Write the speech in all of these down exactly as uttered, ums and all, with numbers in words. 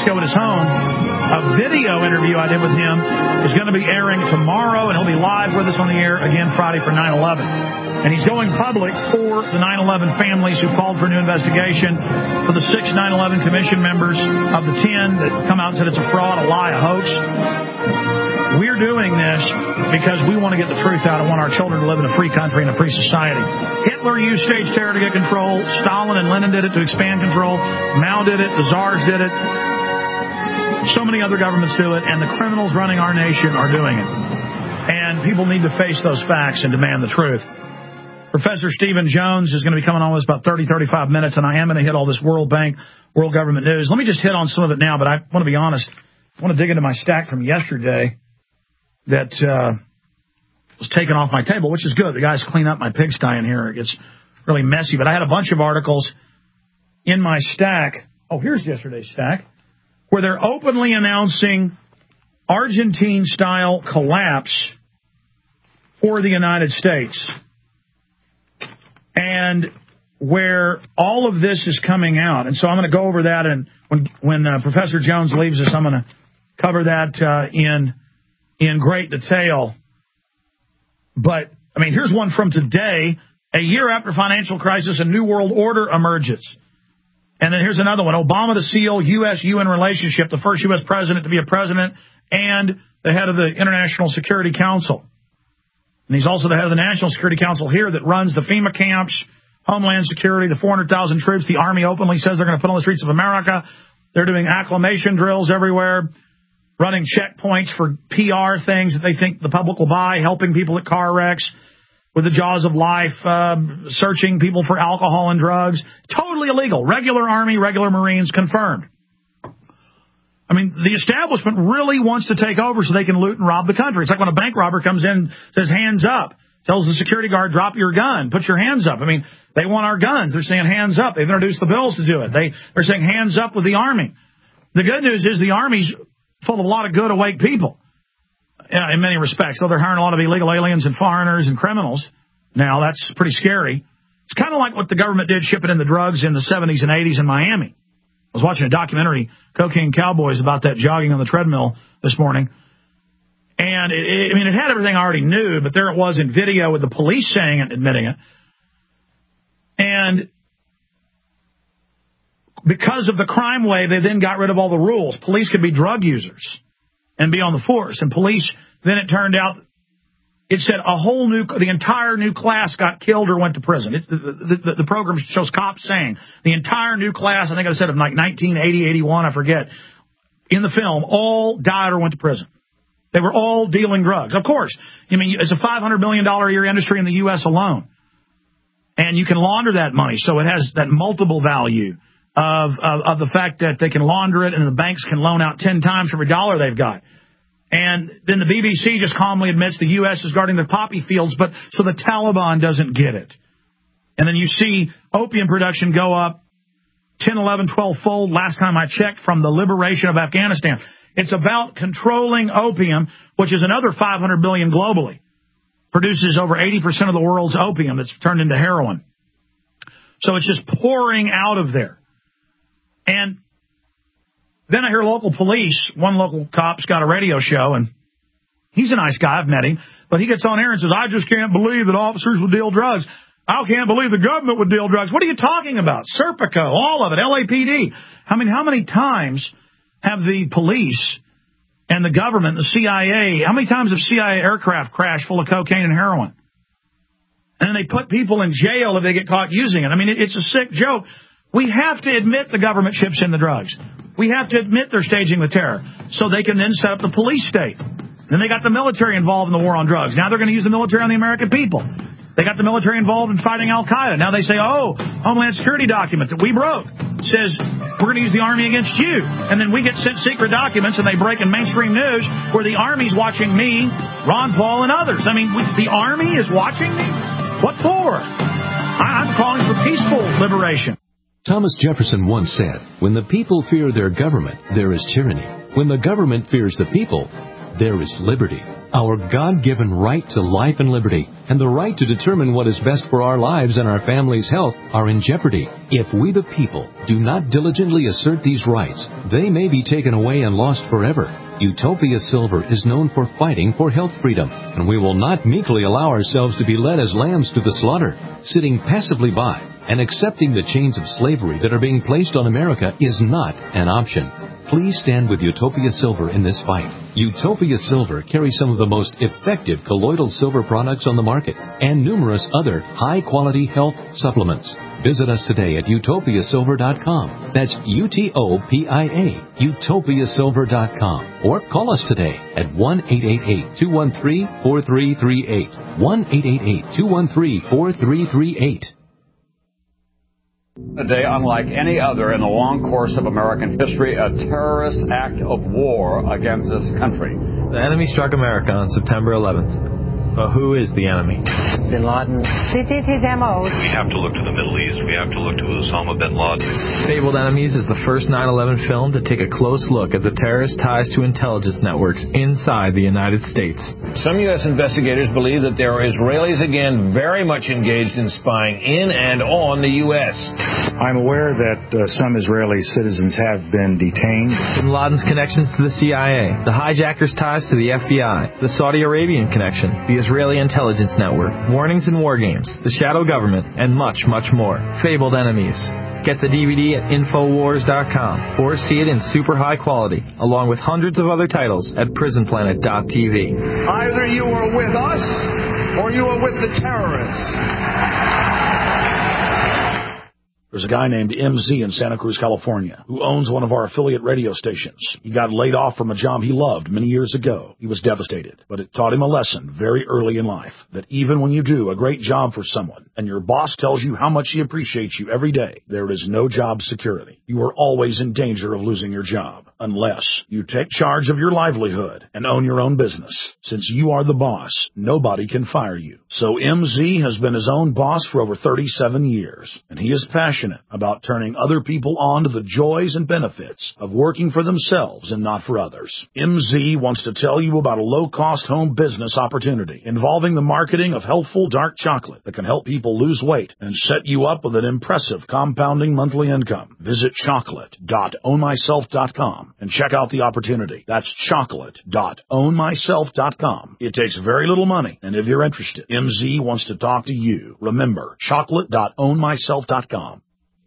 Briscoe at his home. A video interview I did with him is going to be airing tomorrow, and he'll be live with us on the air again Friday for nine eleven. And he's going public for the nine eleven families who called for a new investigation, for the six nine eleven Commission members of the ten that come out and said it's a fraud, a lie, a hoax. We're doing this because we want to get the truth out and want our children to live in a free country and a free society. Hitler used stage terror to get control. Stalin and Lenin did it to expand control. Mao did it. The czars did it. So many other governments do it, and the criminals running our nation are doing it. And people need to face those facts and demand the truth. Professor Stephen Jones is going to be coming on with us about thirty, thirty-five minutes, and I am going to hit all this World Bank, world government news. Let me just hit on some of it now, but I want to be honest. I want to dig into my stack from yesterday that uh, was taken off my table, which is good. The guys clean up my pigsty in here. It gets really messy. But I had a bunch of articles in my stack. Oh, here's yesterday's stack, where they're openly announcing Argentine-style collapse for the United States. And where all of this is coming out. And so I'm going to go over that, and when when uh, Professor Jones leaves us, I'm going to cover that uh, in in great detail. But, I mean, here's one from today. A year after financial crisis, a new world order emerges. And then here's another one. Obama to seal U S U N relationship, the first U S president to be a president and the head of the International Security Council. And he's also the head of the National Security Council here that runs the FEMA camps, Homeland Security, the four hundred thousand troops. The Army openly says they're going to put on the streets of America. They're doing acclimation drills everywhere, running checkpoints for P R things that they think the public will buy, helping people at car wrecks with the jaws of life, uh, searching people for alcohol and drugs. Totally illegal. Regular Army, regular Marines, confirmed. I mean, the establishment really wants to take over so they can loot and rob the country. It's like when a bank robber comes in, says, hands up, tells the security guard, drop your gun, put your hands up. I mean, they want our guns. They're saying hands up. They've introduced the bills to do it. They, they're saying hands up with the Army. The good news is the Army's full of a lot of good, awake people in many respects. So they're hiring a lot of illegal aliens and foreigners and criminals. Now, that's pretty scary. It's kind of like what the government did shipping in the drugs in the seventies and eighties in Miami. I was watching a documentary, Cocaine Cowboys, about that jogging on the treadmill this morning. And, it, it, I mean, it had everything I already knew, but there it was in video with the police saying it, admitting it. And because of the crime wave, they then got rid of all the rules. Police could be drug users and be on the force. And police, then it turned out, it said a whole new, the entire new class got killed or went to prison. It, the, the, the program shows cops saying the entire new class, I think I said of like nineteen eighty, eighty-one, I forget, in the film, all died or went to prison. They were all dealing drugs. Of course, I mean, it's a five hundred million dollars a year industry in the U S alone. And you can launder that money, so it has that multiple value of, of, of the fact that they can launder it and the banks can loan out ten times for every dollar they've got. And then the B B C just calmly admits the U S is guarding their poppy fields, but so the Taliban doesn't get it. And then you see opium production go up ten, eleven, twelve fold last time I checked from the liberation of Afghanistan. It's about controlling opium, which is another five hundred billion dollars globally. Produces over eighty percent of the world's opium that's turned into heroin. So it's just pouring out of there. And then I hear local police, one local cop's got a radio show, and he's a nice guy, I've met him, but he gets on air and says, I just can't believe that officers would deal drugs. I can't believe the government would deal drugs. What are you talking about? Serpico, all of it, L A P D. I mean, how many times have the police and the government, the C I A, how many times have C I A aircraft crashed full of cocaine and heroin? And then they put people in jail if they get caught using it. I mean, it's a sick joke. We have to admit the government ships in the drugs. We have to admit they're staging the terror so they can then set up the police state. Then they got the military involved in the war on drugs. Now they're going to use the military on the American people. They got the military involved in fighting Al-Qaeda. Now they say, oh, Homeland Security document that we broke says we're going to use the Army against you. And then we get sent secret documents and they break in mainstream news where the Army's watching me, Ron Paul, and others. I mean, the Army is watching me? What for? I'm calling for peaceful liberation. Thomas Jefferson once said, when the people fear their government, there is tyranny. When the government fears the people, there is liberty. Our God-given right to life and liberty and the right to determine what is best for our lives and our family's health are in jeopardy. If we the people do not diligently assert these rights, they may be taken away and lost forever. Utopia Silver is known for fighting for health freedom, and we will not meekly allow ourselves to be led as lambs to the slaughter. Sitting passively by and accepting the chains of slavery that are being placed on America is not an option. Please stand with Utopia Silver in this fight. Utopia Silver carries some of the most effective colloidal silver products on the market and numerous other high-quality health supplements. Visit us today at utopia silver dot com. That's U T O P I A, utopia silver dot com. Or call us today at one eight eight eight, two one three, four three three eight. one eight eight eight, two one three, four three three eight. A day unlike any other in the long course of American history, a terrorist act of war against this country. The enemy struck America on September eleventh. But who is the enemy? Bin Laden. This is his M O. We have to look to the Middle East. We have to look to Osama bin Laden. Fabled Enemies is the first nine eleven film to take a close look at the terrorist ties to intelligence networks inside the United States. Some U S investigators believe that there are Israelis again very much engaged in spying in and on the U S. I'm aware that uh, some Israeli citizens have been detained. Bin Laden's connections to the C I A, the hijackers' ties to the F B I, the Saudi Arabian connection, the Israeli intelligence network, warnings and war games, the shadow government, and much, much more. Fabled Enemies. Get the D V D at infowars dot com or see it in super high quality, along with hundreds of other titles at prison planet dot t v. Either you are with us or you are with the terrorists. There's a guy named M Z in Santa Cruz, California, who owns one of our affiliate radio stations. He got laid off from a job he loved many years ago. He was devastated, but it taught him a lesson very early in life, that even when you do a great job for someone and your boss tells you how much he appreciates you every day, there is no job security. You are always in danger of losing your job unless you take charge of your livelihood and own your own business. Since you are the boss, nobody can fire you. So M Z has been his own boss for over thirty-seven years, and he is passionate about turning other people on to the joys and benefits of working for themselves and not for others. M Z wants to tell you about a low-cost home business opportunity involving the marketing of healthful dark chocolate that can help people lose weight and set you up with an impressive compounding monthly income. Visit chocolate dot own myself dot com and check out the opportunity. That's chocolate dot own myself dot com. It takes very little money, and if you're interested, M Z wants to talk to you. Remember, chocolate dot own myself dot com.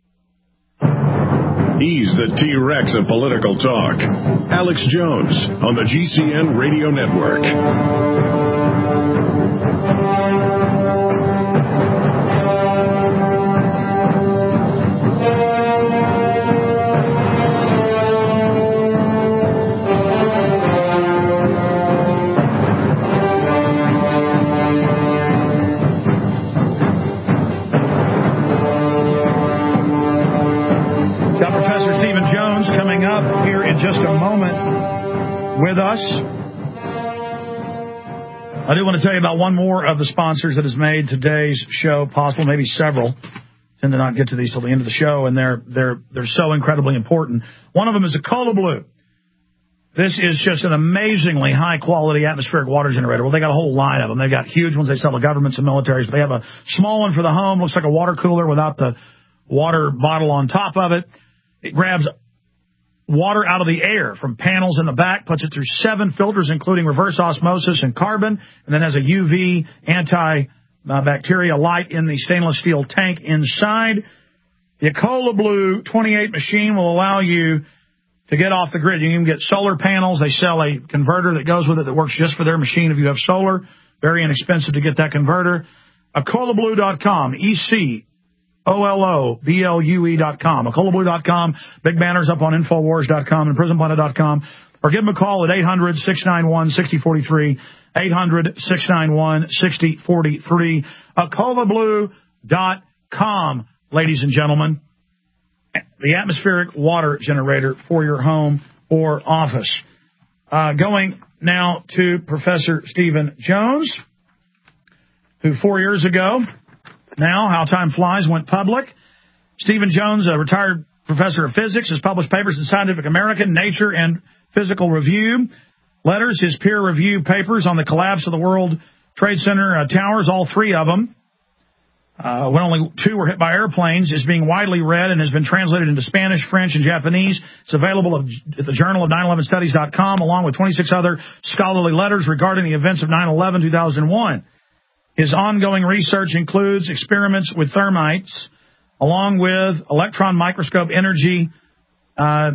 He's the T-Rex of political talk. Alex Jones on the G C N Radio Network. Just a moment with us. I do want to tell you about one more of the sponsors that has made today's show possible, maybe several. Tend to not get to these till the end of the show, and they're they're they're so incredibly important. One of them is Ecola Blue. This is just an amazingly high-quality atmospheric water generator. Well, they got a whole line of them. They've got huge ones they sell to governments and militaries. But they have a small one for the home. Looks like a water cooler without the water bottle on top of it. It grabs water out of the air from panels in the back, puts it through seven filters, including reverse osmosis and carbon, and then has a U V antibacterial light in the stainless steel tank inside. The Ecola Blue twenty-eight machine will allow you to get off the grid. You can get solar panels. They sell a converter that goes with it that works just for their machine if you have solar. Very inexpensive to get that converter. Ecola Blue dot com, E C O L O B L U E dot com. Ecola Blue dot com. Big banners up on Infowars dot com and Prison Planet dot com. Or give them a call at eight hundred, six nine one, six zero four three. eight hundred, six nine one, six zero four three. Ecola Blue dot com, ladies and gentlemen. The atmospheric water generator for your home or office. Uh, going now to Professor Stephen Jones, who four years ago, now, how time flies, went public. Stephen Jones, a retired professor of physics, has published papers in Scientific American, Nature, and Physical Review. letters, his peer review papers on the collapse of the World Trade Center uh, towers, all three of them, uh, when only two were hit by airplanes, is being widely read and has been translated into Spanish, French, and Japanese. It's available at the Journal of nine eleven studies dot com, along with twenty-six other scholarly letters regarding the events of nine eleven two thousand one. His ongoing research includes experiments with thermites, along with electron microscope energy, uh,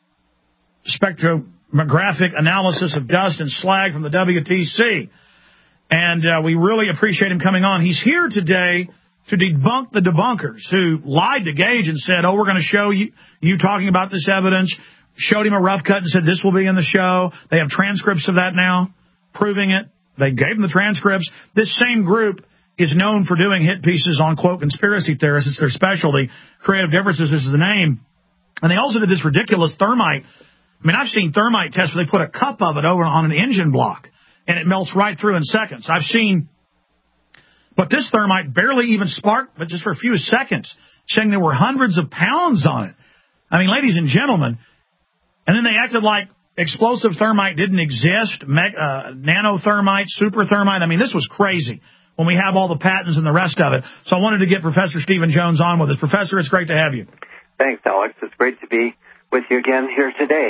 spectrographic analysis of dust and slag from the W T C. And uh, we really appreciate him coming on. He's here today to debunk the debunkers who lied to Gage and said, oh, we're going to show you, you talking about this evidence, showed him a rough cut and said this will be in the show. They have transcripts of that now, proving it. They gave them the transcripts. This same group is known for doing hit pieces on, quote, conspiracy theorists. It's their specialty. Creative Differences is the name. And they also did this ridiculous thermite. I mean, I've seen thermite tests where they put a cup of it over on an engine block, and it melts right through in seconds. I've seen, but this thermite barely even sparked, but just for a few seconds, saying there were hundreds of pounds on it. I mean, ladies and gentlemen, and then they acted like explosive thermite didn't exist, me- uh, nanothermite, super thermite. I mean, this was crazy when we have all the patents and the rest of it. So I wanted to get Professor Stephen Jones on with us. Professor, it's great to have you. Thanks, Alex. It's great to be with you again here today.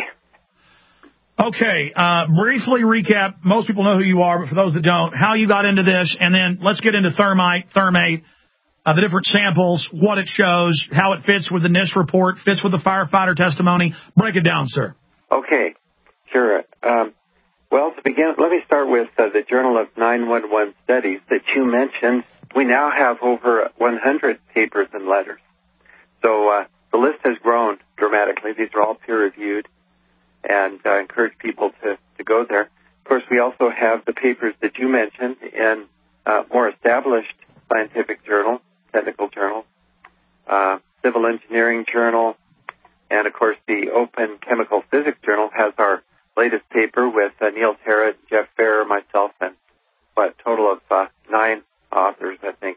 Okay, uh, briefly recap. Most people know who you are, but for those that don't, how you got into this, and then let's get into thermite, thermate, uh, the different samples, what it shows, how it fits with the NIST report, fits with the firefighter testimony. Break it down, sir. Okay. Sure. Um, well, to begin, let me start with uh, the Journal of nine one one Studies that you mentioned. We now have over one hundred papers and letters. So uh, the list has grown dramatically. These are all peer-reviewed, and I uh, encourage people to, to go there. Of course, we also have the papers that you mentioned in uh, more established scientific journals, technical journals, uh, Civil Engineering Journal, and, of course, the Open Chemical Physics Journal has our latest paper with uh, Neil Terrett, Jeff Ferrer, myself, and what, a total of uh, nine authors, I think.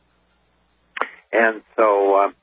And so, um,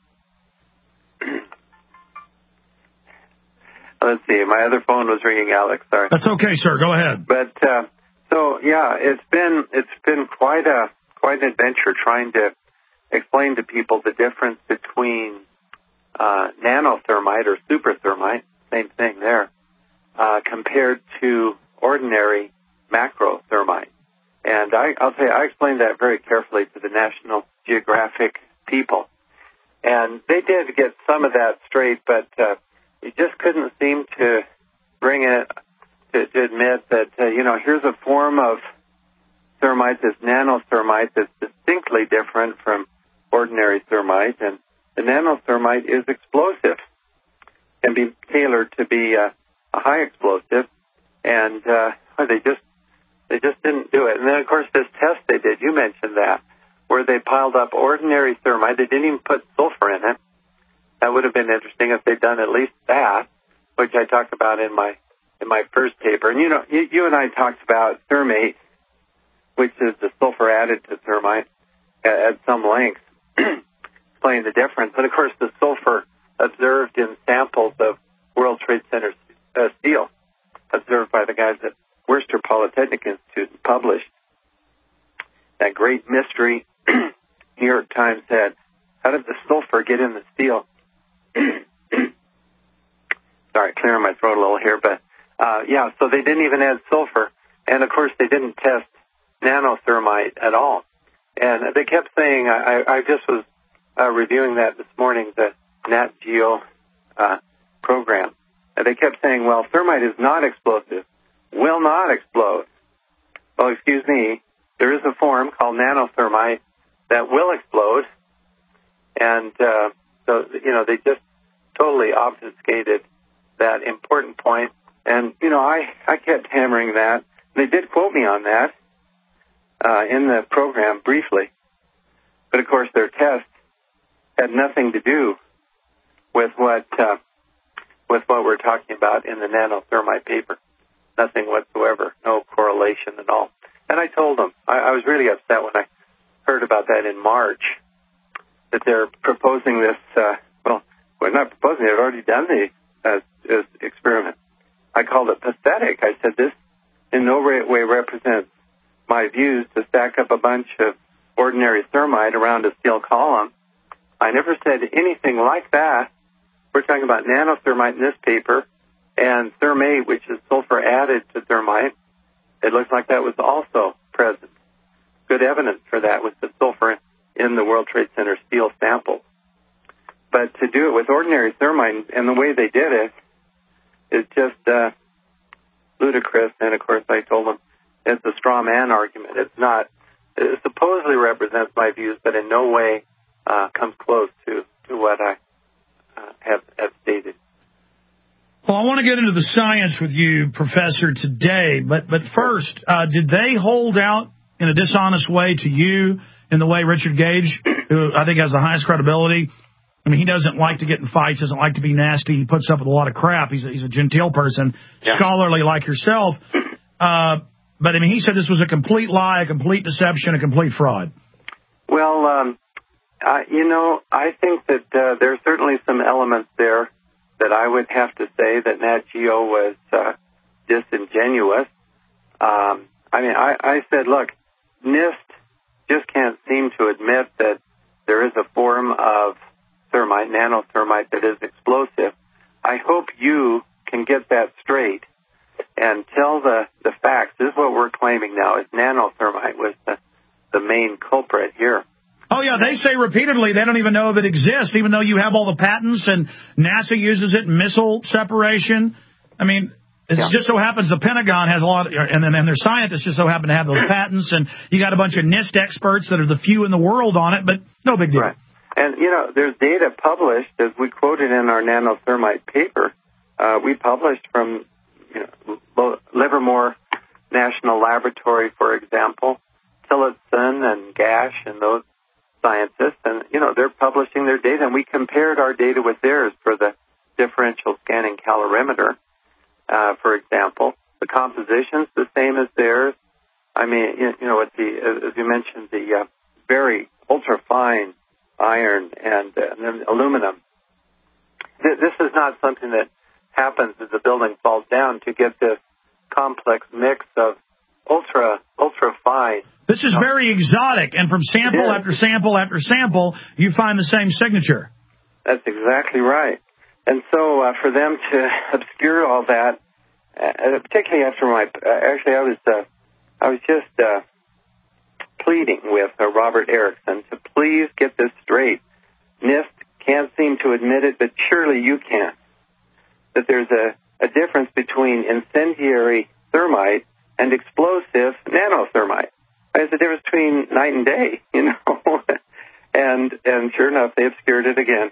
let's see, my other phone was ringing, Alex, sorry. That's okay, sir, go ahead. But, uh, so, yeah, it's been, it's been quite a, quite an adventure trying to explain to people the difference between uh, nanothermite or superthermite, same thing there, uh, compared to ordinary macrothermite. And I, I'll tell you, I explained that very carefully to the National Geographic people. And they did get some of that straight, but uh, you just couldn't seem to bring it to, to admit that, uh, you know, here's a form of thermite, this nanothermite, that's distinctly different from ordinary thermite. And the nanothermite is explosive, can be tailored to be uh, a high explosive, and uh, they just they just didn't do it. And then, of course, this test they did, you mentioned that, where they piled up ordinary thermite. They didn't even put sulfur in it. That would have been interesting if they'd done at least that, which I talked about in my in my first paper. And, you know, you, you and I talked about thermate, which is the sulfur added to thermite, at, at some length, explaining the difference. And, of course, the sulfur observed in samples of World Trade Center uh, steel, observed by the guys at Worcester Polytechnic Institute and published. That great mystery New York Times had, how did the sulfur get in the steel? Sorry, clearing my throat a little here, but uh, yeah, so they didn't even add sulfur. And, of course, they didn't test nanothermite at all. And they kept saying, I, I just was uh, reviewing that this morning, the Nat Geo uh, program. And they kept saying, well, thermite is not explosive, will not explode. Well, excuse me, there is a form called nanothermite that will explode. And uh, so, you know, they just totally obfuscated that important point. And, you know, I, I kept hammering that. They did quote me on that uh, in the program briefly. But, of course, their test had nothing to do with what uh, with what we're talking about in the nanothermite paper. Nothing whatsoever, no correlation at all. And I told them, I, I was really upset when I heard about that in March, that they're proposing this, uh, well, we're not proposing, they've already done the uh, experiment. I called it pathetic. I said, this in no way represents my views to stack up a bunch of ordinary thermite around a steel column. I never said anything like that. We're talking about nanothermite in this paper, and thermate, which is sulfur added to thermite. It looks like that was also present. Good evidence for that was the sulfur in the World Trade Center steel samples. But to do it with ordinary thermite, and the way they did it, is just uh, ludicrous. And, of course, I told them it's a straw man argument. It's not. It supposedly represents my views, but in no way uh, comes close to, to what I uh, have, have stated. Well, I want to get into the science with you, Professor, today. But but first, uh, did they hold out in a dishonest way to you in the way Richard Gage, who I think has the highest credibility? I mean, he doesn't like to get in fights, doesn't like to be nasty. He puts up with a lot of crap. He's a, he's a genteel person, yeah. scholarly like yourself. Uh, but, I mean, he said this was a complete lie, a complete deception, a complete fraud. Well, um, uh, you know, I think that uh, there are certainly some elements there that I would have to say that Nat Geo was uh, disingenuous. Um, I mean, I, I said, look, NIST just can't seem to admit that there is a form of thermite, nanothermite, that is explosive. I hope you can get that straight and tell the, the facts. This is what we're claiming now, is nanothermite was the, the main culprit here. Oh, yeah, they say repeatedly they don't even know if it exists, even though you have all the patents and NASA uses it in missile separation. I mean, it yeah. just so happens the Pentagon has a lot, of, and then and their scientists just so happen to have those patents, and you got a bunch of NIST experts that are the few in the world on it, but no big deal. Right. And, you know, there's data published, as we quoted in our nanothermite paper. Uh, we published from, you know, Livermore National Laboratory, for example, Tillotson and Gash and those scientists, and, you know, they're publishing their data, and we compared our data with theirs for the differential scanning calorimeter, uh, for example. The composition's the same as theirs. I mean, you, you know, with the, as you mentioned, the uh, very ultra-fine iron and, uh, and then aluminum. This is not something that happens as the building falls down to get this complex mix of ultra, ultra fine. This is very exotic, and from sample after sample after sample, you find the same signature. That's exactly right. And so uh, for them to obscure all that, uh, particularly after my, uh, actually I was, uh, I was just uh, pleading with uh, Robert Erickson to please get this straight. NIST can't seem to admit it, but surely you can. That there's a, a difference between incendiary thermite and explosive nanothermite. There's a difference between night and day, you know. and and sure enough, they obscured it again.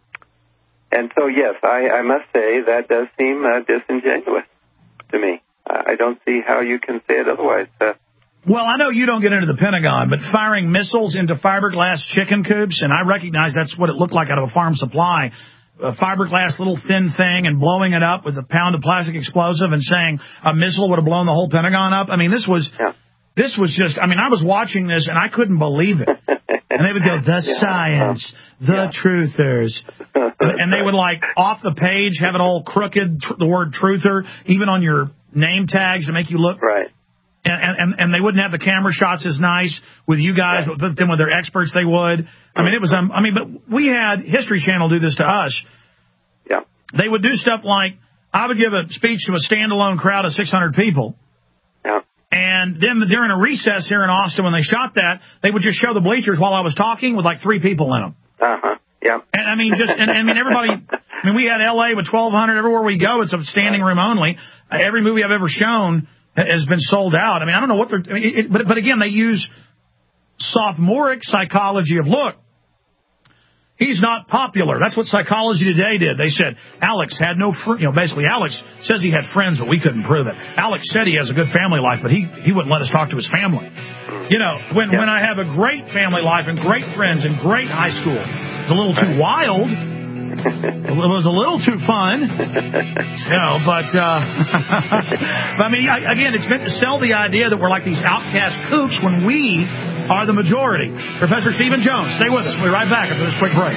And so, yes, I, I must say that does seem uh, disingenuous to me. I don't see how you can say it otherwise. Uh, Well, I know you don't get into the Pentagon, but firing missiles into fiberglass chicken coops, and I recognize that's what it looked like out of a farm supply, a fiberglass little thin thing, and blowing it up with a pound of plastic explosive and saying a missile would have blown the whole Pentagon up. I mean, this was yeah. this was just, I mean, I was watching this, and I couldn't believe it. And they would go, the yeah. science, the yeah. truthers. And they would, like, off the page, have it all crooked, tr- the word truther, even on your name tags to make you look. Right. And, and and they wouldn't have the camera shots as nice with you guys, yeah. but then with their experts they would. I mean, it was, um, I mean, but we had History Channel do this to us. Yeah. They would do stuff like, I would give a speech to a standalone crowd of six hundred people. Yeah. And then during a recess here in Austin, when they shot that, they would just show the bleachers while I was talking with like three people in them. Uh-huh. Yeah. And I mean, just, and I mean, everybody, I mean, we had L A with twelve hundred. Everywhere we go, it's a standing room only. Uh, every movie I've ever shown has been sold out. I mean, I don't know what they're, I mean, it, but, but again, they use sophomoric psychology of, look, he's not popular. That's what Psychology Today did. They said, Alex had no, fr-, you know, basically Alex says he had friends, but we couldn't prove it. Alex said he has a good family life, but he, he wouldn't let us talk to his family. You know, when, yeah. when I have a great family life and great friends and great high school, it's a little too wild. It was a little too fun, you know, but, uh, but I mean, again, it's meant to sell the idea that we're like these outcast kooks when we are the majority. Professor Stephen Jones, stay with us. We'll be right back after this quick break.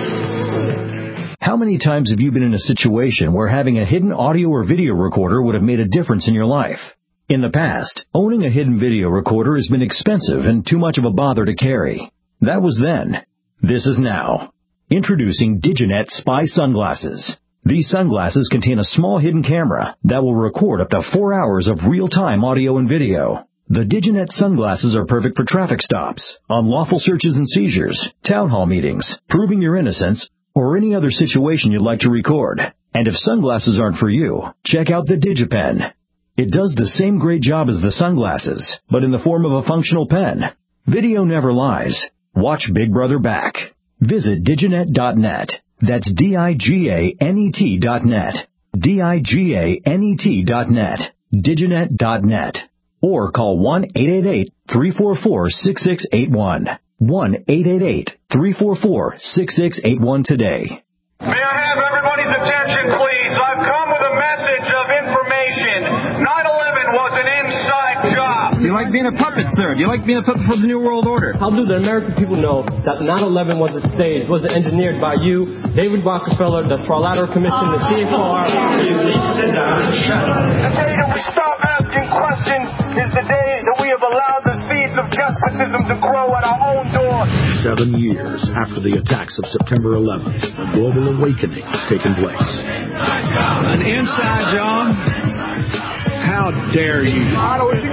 How many times have you been in a situation where having a hidden audio or video recorder would have made a difference in your life? In the past, owning a hidden video recorder has been expensive and too much of a bother to carry. That was then. This is now. Introducing Diginet Spy Sunglasses. These sunglasses contain a small hidden camera that will record up to four hours of real-time audio and video. The Diginet sunglasses are perfect for traffic stops, unlawful searches and seizures, town hall meetings, proving your innocence, or any other situation you'd like to record. And if sunglasses aren't for you, check out the DigiPen. It does the same great job as the sunglasses, but in the form of a functional pen. Video never lies. Watch Big Brother back. Visit diginet dot net. That's D I G A N E T dot net. D I G A N E T dot net. diginet dot net. Or call one eight eight eight, three four four, six six eight one. one eight eight eight, three four four, six six eight one today. May I have everybody's attention, please? I've come with a message of information. nine eleven was an inside job. Do you like being a puppet, sir? Do you like being a puppet for the New World Order? How do the American people know that nine eleven was a stage, was engineered by you, David Rockefeller, the Trilateral Commission, the C F R? The day that we stop asking questions is the day that we have allowed the seeds of despotism to grow at our own door. Seven years after the attacks of September eleventh, a global awakening has taken place. An inside job? How dare you? If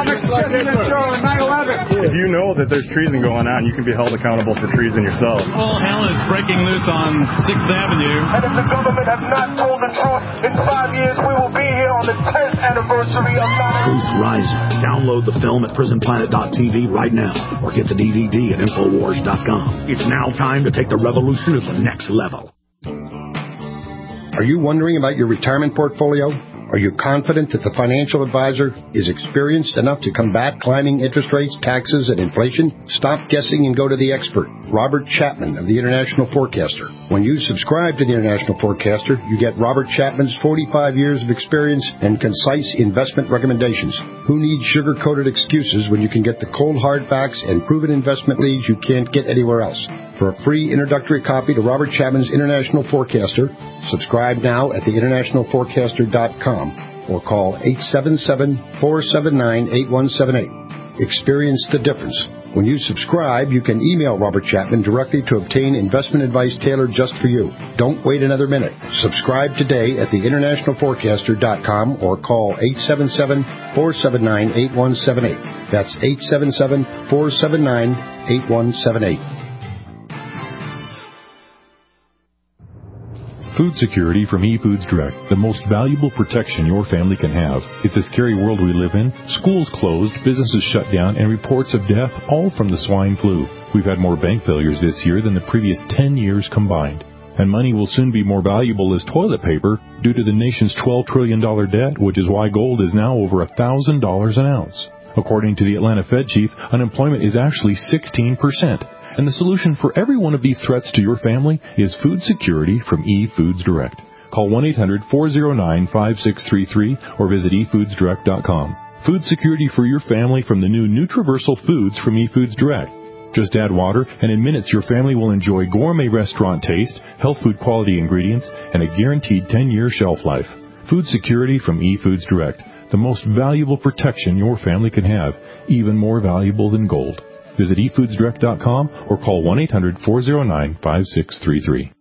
you know that there's treason going on, you can be held accountable for treason yourself. All hell is breaking loose on sixth Avenue. And if the government has not told the truth, in five years we will be here on the tenth anniversary of nine eleven. Truth Rising. Download the film at prison planet dot t v right now, or get the D V D at infowars dot com. It's now time to take the revolution to the next level. Are you wondering about your retirement portfolio? Are you confident that the financial advisor is experienced enough to combat climbing interest rates, taxes, and inflation? Stop guessing and go to the expert, Robert Chapman of the International Forecaster. When you subscribe to the International Forecaster, you get Robert Chapman's forty-five years of experience and concise investment recommendations. Who needs sugar-coated excuses when you can get the cold hard facts and proven investment leads you can't get anywhere else? For a free introductory copy to Robert Chapman's International Forecaster, subscribe now at the international forecaster dot com or call eight seven seven, four seven nine, eight one seven eight. Experience the difference. When you subscribe, you can email Robert Chapman directly to obtain investment advice tailored just for you. Don't wait another minute. Subscribe today at the international forecaster dot com or call eight seven seven, four seven nine, eight one seven eight. That's eight seven seven, four seven nine, eight one seven eight. Food security from eFoods Direct, the most valuable protection your family can have. It's a scary world we live in. Schools closed, businesses shut down, and reports of death, all from the swine flu. We've had more bank failures this year than the previous ten years combined. And money will soon be more valuable as toilet paper due to the nation's twelve trillion dollars debt, which is why gold is now over one thousand dollars an ounce. According to the Atlanta Fed chief, unemployment is actually sixteen percent. And the solution for every one of these threats to your family is food security from eFoods Direct. Call one eight hundred, four oh nine, five six three three or visit e foods direct dot com. Food security for your family from the new Nutriversal Foods from eFoods Direct. Just add water, and in minutes your family will enjoy gourmet restaurant taste, health food quality ingredients, and a guaranteed ten-year shelf life. Food security from eFoods Direct, the most valuable protection your family can have, even more valuable than gold. Visit e foods direct dot com or call one eight hundred, four oh nine, five six three three.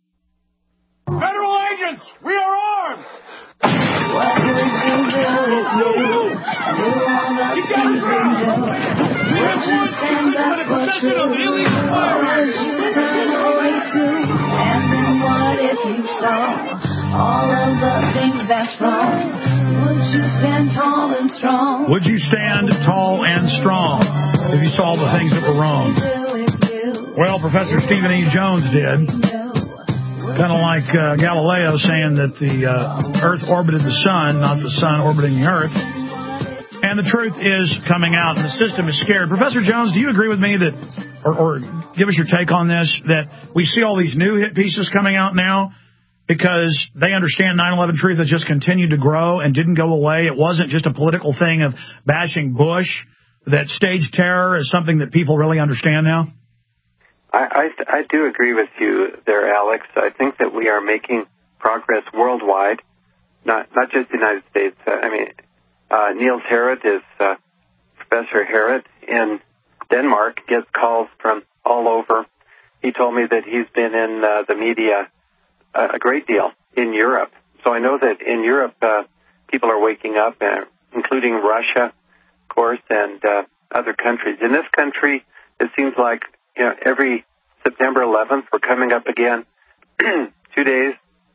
Federal agents, we are armed! What would you do if you knew all the things we know? Would you stand up for truth? Or would you turn away too? And then what if you saw all of the things that's wrong? Would you stand tall and strong? Would you stand tall and strong if you saw the things that were wrong? Well, Professor Stephen E. Jones did. Kind of like uh, Galileo saying that the uh, Earth orbited the sun, not the sun orbiting the Earth. And the truth is coming out, and the system is scared. Professor Jones, do you agree with me that, or, or give us your take on this, that we see all these new hit pieces coming out now because they understand nine eleven truth has just continued to grow and didn't go away? It wasn't just a political thing of bashing Bush, that staged terror is something that people really understand now? I, I, I do agree with you there, Alex. I think that we are making progress worldwide, not not just the United States. I mean, Uh, Niels Harrit is uh, Professor Harrit in Denmark, gets calls from all over. He told me that he's been in uh, the media uh, a great deal in Europe. So I know that in Europe, uh, people are waking up, uh, including Russia, of course, and uh, other countries. In this country, it seems like, you know, every September eleventh, we're coming up again, two days,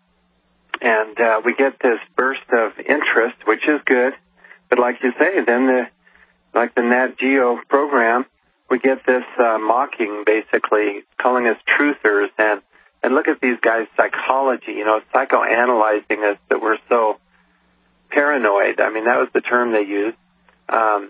and uh, we get this burst of interest, which is good. But like you say, then the, like the Nat Geo program, we get this uh, mocking, basically, calling us truthers, and, and look at these guys' psychology, you know, psychoanalyzing us, that we're so paranoid. I mean, that was the term they used. Um,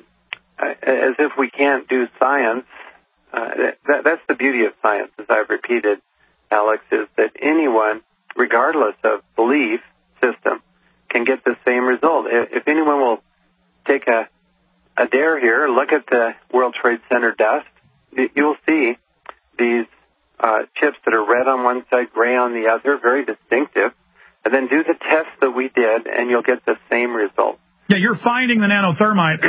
as if we can't do science. Uh, that, that's the beauty of science, as I've repeated, Alex, is that anyone, regardless of belief system, can get the same result. If anyone will take a, a dare here, look at the World Trade Center dust, you'll see these uh, chips that are red on one side, gray on the other, very distinctive, and then do the test that we did, and you'll get the same result. Yeah, you're finding the nanothermite,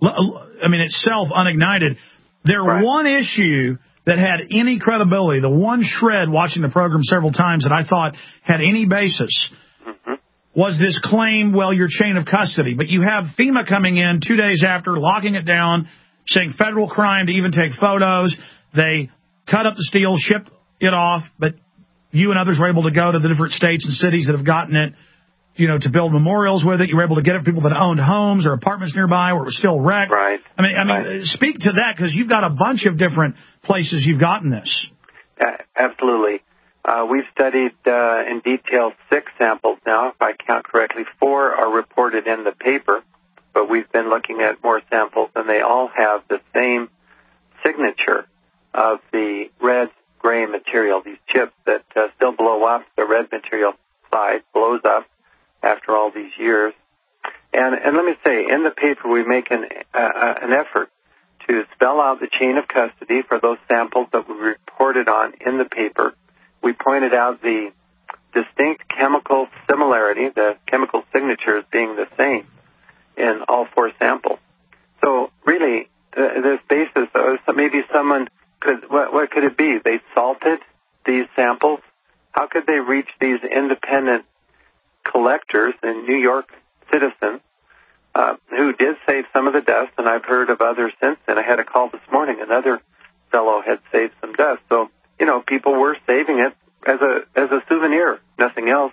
I mean, itself unignited. Their right. one issue that had any credibility, the one shred watching the program several times that I thought had any basis, mm-hmm. was this claim, well, your chain of custody. But you have FEMA coming in two days after, locking it down, saying federal crime to even take photos. They cut up the steel, shipped it off, but you and others were able to go to the different states and cities that have gotten it, you know, to build memorials with it. You were able to get it for people that owned homes or apartments nearby where it was still wrecked. Right. I mean, I mean, right. speak to that, because you've got a bunch of different places you've gotten this. Uh, absolutely. Uh, we've studied uh, in detail six samples now. If I count correctly, four are reported in the paper, but we've been looking at more samples, and they all have the same signature of the red-gray material, these chips that uh, still blow up. The red material side blows up after all these years. And, and let me say, in the paper, we make an, uh, an effort to spell out the chain of custody for those samples that we reported on in the paper. We pointed out the distinct chemical similarity, the chemical signatures being the same in all four samples. So really, uh, this basis, uh, maybe someone could, what, what could it be? They salted these samples. How could they reach these independent collectors and New York citizens uh, who did save some of the dust, and I've heard of others since then. I had a call this morning. Another fellow had saved some dust. So, you know, people were saving it as a as a souvenir, nothing else.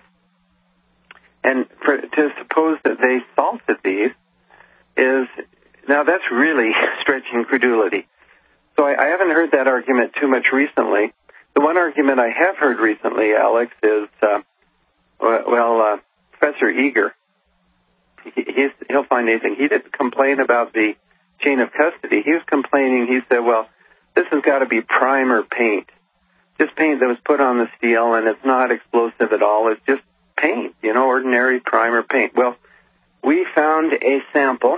And for, to suppose that they salted these is, now that's really stretching credulity. So I, I haven't heard that argument too much recently. The one argument I have heard recently, Alex, is, uh, well, uh, Professor Eager, he, he's, he'll find anything. He didn't complain about the chain of custody. He was complaining, he said, well, this has got to be primer paint. Just paint that was put on the steel, and it's not explosive at all. It's just paint, you know, ordinary primer paint. Well, we found a sample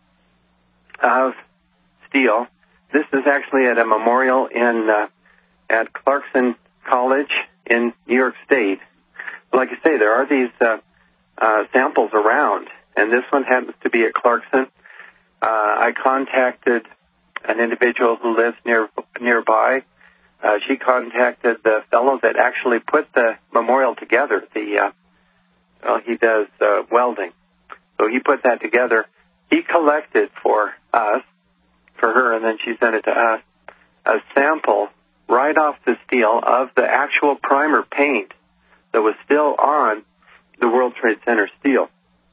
of steel. This is actually at a memorial in uh, at Clarkson College in New York State. Like I say, there are these uh, uh, samples around, and this one happens to be at Clarkson. Uh, I contacted an individual who lives near nearby. Uh, she contacted the fellow that actually put the memorial together. The uh, well, he does uh, welding, so he put that together. He collected for us, for her, and then she sent it to us, a sample right off the steel of the actual primer paint that was still on the World Trade Center steel.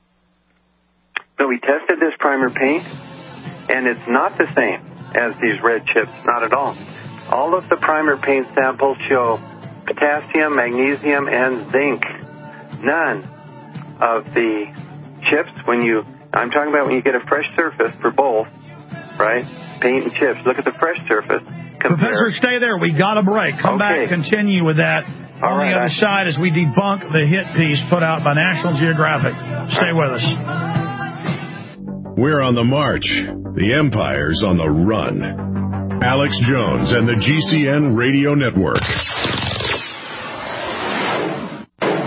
So we tested this primer paint, and it's not the same as these red chips, not at all. All of the primer paint samples show potassium, magnesium, and zinc. None of the chips, when you, I'm talking about when you get a fresh surface for both, right? Paint and chips. Look at the fresh surface. Compare. Professor, stay there. We got a break. Come okay. back, continue with that All on right, the other I... side as we debunk the hit piece put out by National Geographic. Stay with us. We're on the march. The Empire's on the run. Alex Jones and the G C N Radio Network. Has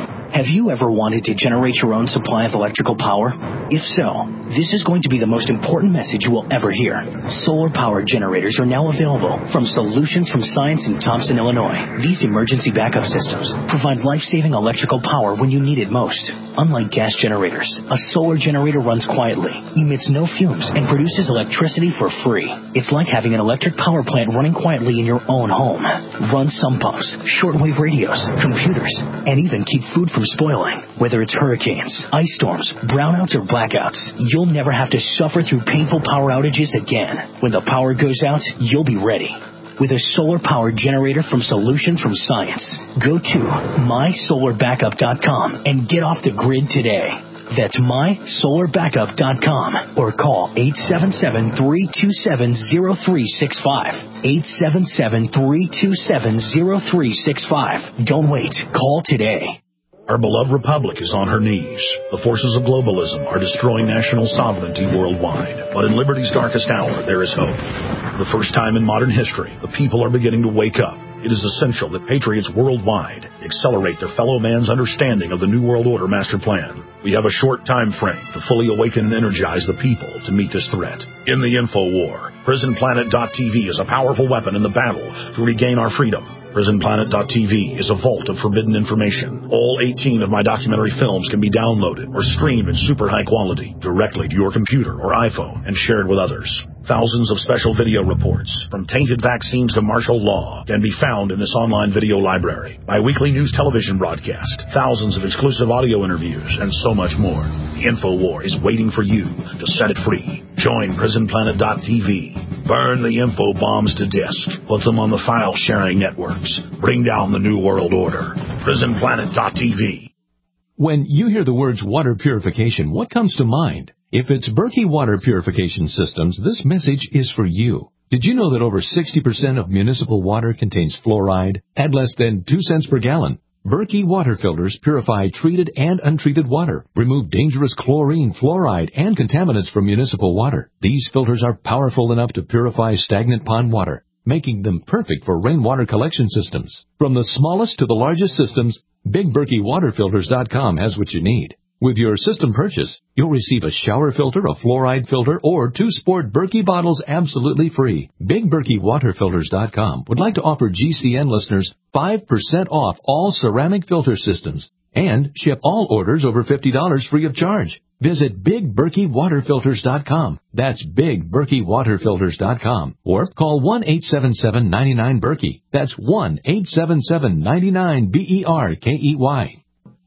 Have you ever wanted to generate your own supply of electrical power? If so, this is going to be the most important message you will ever hear. Solar-powered generators are now available from Solutions from Science in Thompson, Illinois. These emergency backup systems provide life-saving electrical power when you need it most. Unlike gas generators, a solar generator runs quietly, emits no fumes, and produces electricity for free. It's like having an electric power plant running quietly in your own home. Run sump pumps, shortwave radios, computers, and even keep food from spoiling. Whether it's hurricanes, ice storms, brownouts, or blackouts, you'll never have to suffer through painful power outages again. When the power goes out, you'll be ready with a solar-powered generator from Solutions from Science. Go to my solar backup dot com and get off the grid today. That's my solar backup dot com or call eight seven seven, three two seven, zero three six five. eight seven seven, three two seven, zero three six five. Don't wait. Call today. Our beloved republic is on her knees. The forces of globalism are destroying national sovereignty worldwide. But in liberty's darkest hour, there is hope. For the first time in modern history, the people are beginning to wake up. It is essential that patriots worldwide accelerate their fellow man's understanding of the New World Order master plan. We have a short time frame to fully awaken and energize the people to meet this threat. In the info war, prison planet dot t v is a powerful weapon in the battle to regain our freedom. prison planet dot t v is a vault of forbidden information. All eighteen of my documentary films can be downloaded or streamed in super high quality directly to your computer or iPhone and shared with others. Thousands of special video reports, from tainted vaccines to martial law, can be found in this online video library. My weekly news television broadcast, thousands of exclusive audio interviews, and so much more. The InfoWar is waiting for you to set it free. Join prison planet dot t v. Burn the info bombs to disk. Put them on the file-sharing networks. Bring down the New World Order. prison planet dot t v. When you hear the words water purification, what comes to mind? If it's Berkey Water Purification Systems, this message is for you. Did you know that over sixty percent of municipal water contains fluoride at less than two cents per gallon? Berkey water filters purify treated and untreated water, remove dangerous chlorine, fluoride, and contaminants from municipal water. These filters are powerful enough to purify stagnant pond water, making them perfect for rainwater collection systems. From the smallest to the largest systems, Big Berkey Water Filters dot com has what you need. With your system purchase, you'll receive a shower filter, a fluoride filter, or two sport Berkey bottles absolutely free. Big Berkey Water Filters dot com would like to offer G C N listeners five percent off all ceramic filter systems and ship all orders over fifty dollars free of charge. Visit Big Berkey Water Filters dot com. That's Big Berkey Water Filters dot com. Or call one eight seven seven, nine nine, Berkey. That's one eight seven seven, nine nine, B E R K E Y.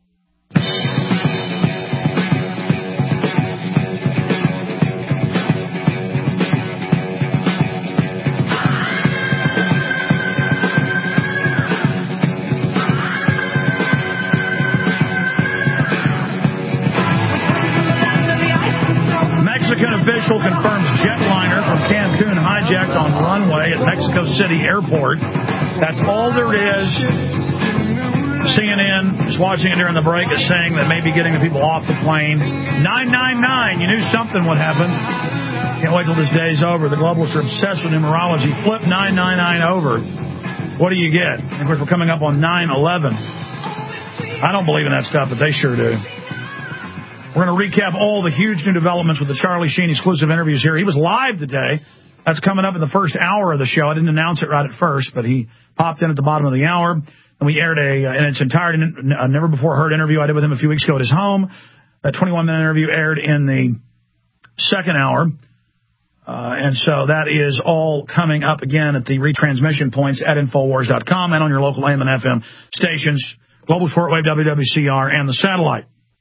Official confirms jetliner from Cancun hijacked on runway at Mexico City Airport. That's all there is. C N N is watching it during the break, is saying that maybe getting the people off the plane. nine nine nine, you knew something would happen. Can't wait till this day's over. The globalists are obsessed with numerology. Flip nine nine nine over. What do you get? And of course, we're coming up on nine eleven. I don't believe in that stuff, but they sure do. We're going to recap all the huge new developments with the Charlie Sheen exclusive interviews here. He was live today. That's coming up in the first hour of the show. I didn't announce it right at first, but he popped in at the bottom of the hour. And we aired a, in its entirety, a never-before-heard interview I did with him a few weeks ago at his home. That twenty-one minute interview aired in the second hour. Uh, and so that is all coming up again at the retransmission points at Infowars dot com and on your local A M and F M stations, Global Shortwave, W W C R, and the satellite.